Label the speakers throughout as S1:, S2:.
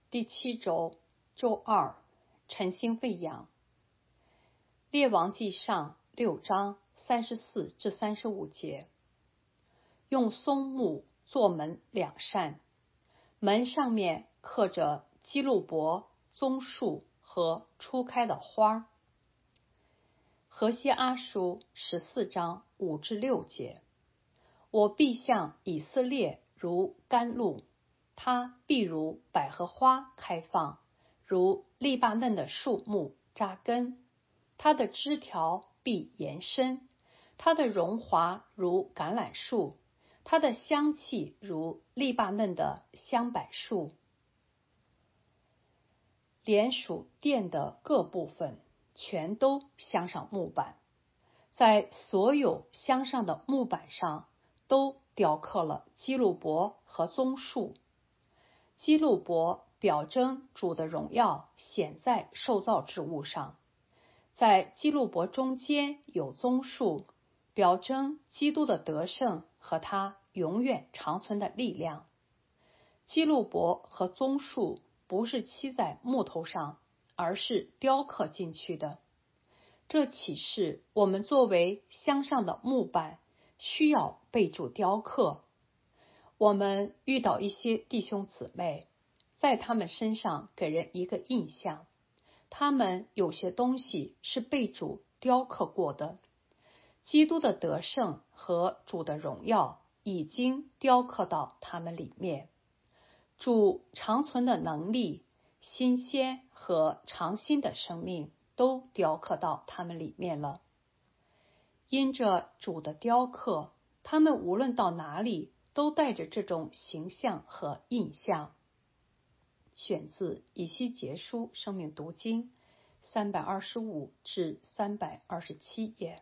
S1: 第7周，周2，晨星喂养。列王纪上6章34至35节。用松木做门2扇，门上面刻着基路伯、棕树和初开的花。何西阿书14章5至6节。我必向以色列如甘露，它必如百合花开放，如利巴嫩的树木扎根，它的枝条必延伸，它的荣华如橄榄树，它的香气如利巴嫩的香柏树。连属殿的各部分全都镶上木板，在所有镶上的木板上都雕刻了基路伯和棕树。基路伯表征主的荣耀显在受造之物上，在基路伯中间有棕树，表征基督的得胜和他永远长存的力量。基路伯和棕树不是漆在木头上，而是雕刻进去的。这启示我们作为镶上的木板需要被主雕刻。我们遇到一些弟兄姊妹，在他们身上给人一个印象，他们有些东西是被主雕刻过的。基督的得胜和主的荣耀已经雕刻到他们里面，主长存的能力、新鲜和长新的生命都雕刻到他们里面了。因着主的雕刻，他们无论到哪里都带着这种形象和印象。选自以西结书生命读经325至327页。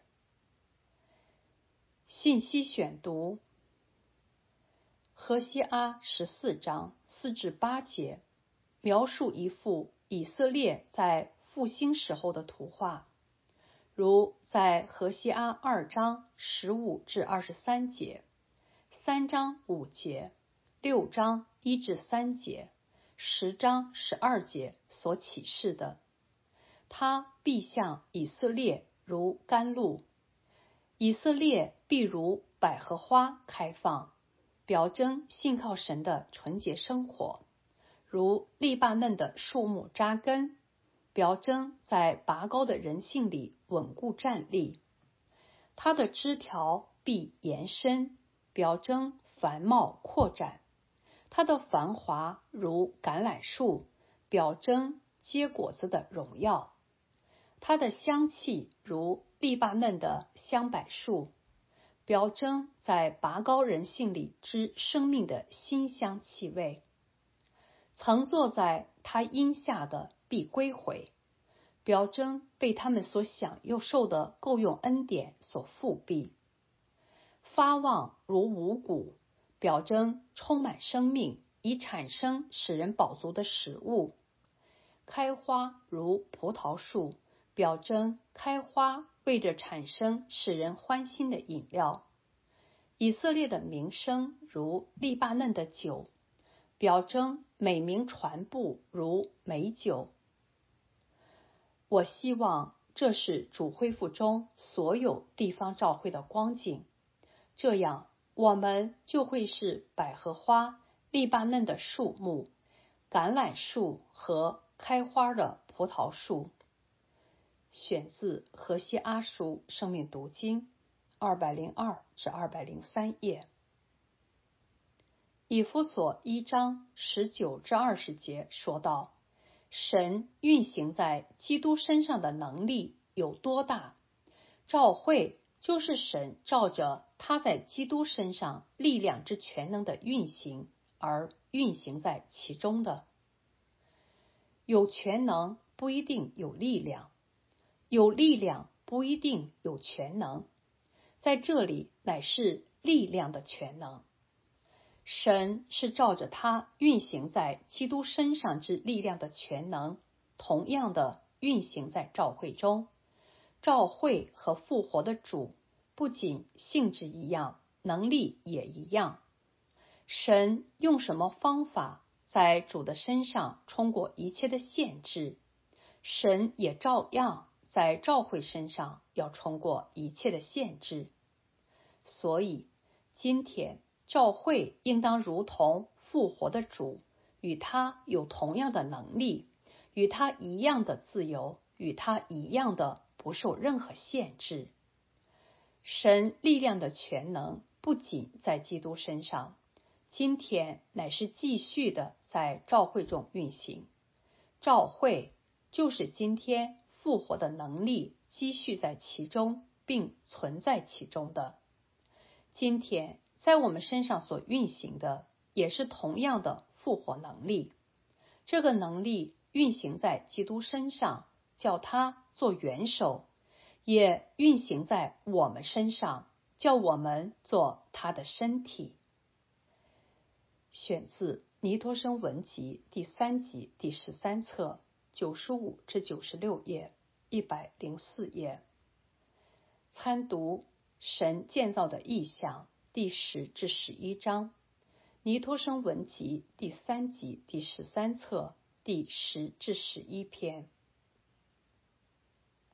S1: 信息选读。何西阿14章4至8节，描述一幅以色列在复兴时候的图画，如在何西阿2章15至23节、3章5节、6章1至3节、10章12节所启示的。他必向以色列如甘露，以色列必如百合花开放，表征信靠神的纯洁生活，如利巴嫩的树木扎根，表征在拔高的人性里稳固站立。它的枝条必延伸，表征繁茂扩展。它的繁华如橄榄树，表征结果子的荣耀。它的香气如利巴嫩的香柏树，表征在拔高人性里之生命的馨香气味。曾坐在他荫下的必归回，表征被他们所享受的够用恩典所复辟。发旺如五谷，表征充满生命，以产生使人饱足的食物。开花如葡萄树，表征开花为着产生使人欢欣的饮料。以色列的名声如利巴嫩的酒，表征美名传布如美酒。我希望这是主恢复中所有地方教会的光景，这样我们就会是百合花、利巴嫩的树木、橄榄树和开花的葡萄树。选自何西阿书生命读经202至203页。以弗所1章19至20节说道，神运行在基督身上的能力有多大？召会就是神照着他在基督身上力量之全能的运行而运行在其中的。有全能不一定有力量，有力量不一定有全能，在这里乃是力量的全能。神是照着他运行在基督身上之力量的全能，同样的运行在召会中。召会和复活的主不仅性质一样，能力也一样。神用什么方法在主的身上冲过一切的限制，神也照样在教会身上要冲过一切的限制。所以今天教会应当如同复活的主，与他有同样的能力，与他一样的自由，与他一样的不受任何限制。神力量的全能不仅在基督身上，今天乃是继续的在教会中运行。教会就是今天复活的能力积蓄在其中，并存在其中的。今天在我们身上所运行的也是同样的复活能力，这个能力运行在基督身上，叫他做元首，也运行在我们身上，叫我们做他的身体。选自尼托生文集第3集第13册95至96页104页。参读神建造的意象第10至11章，尼托生文集第3集第13册第10至11篇。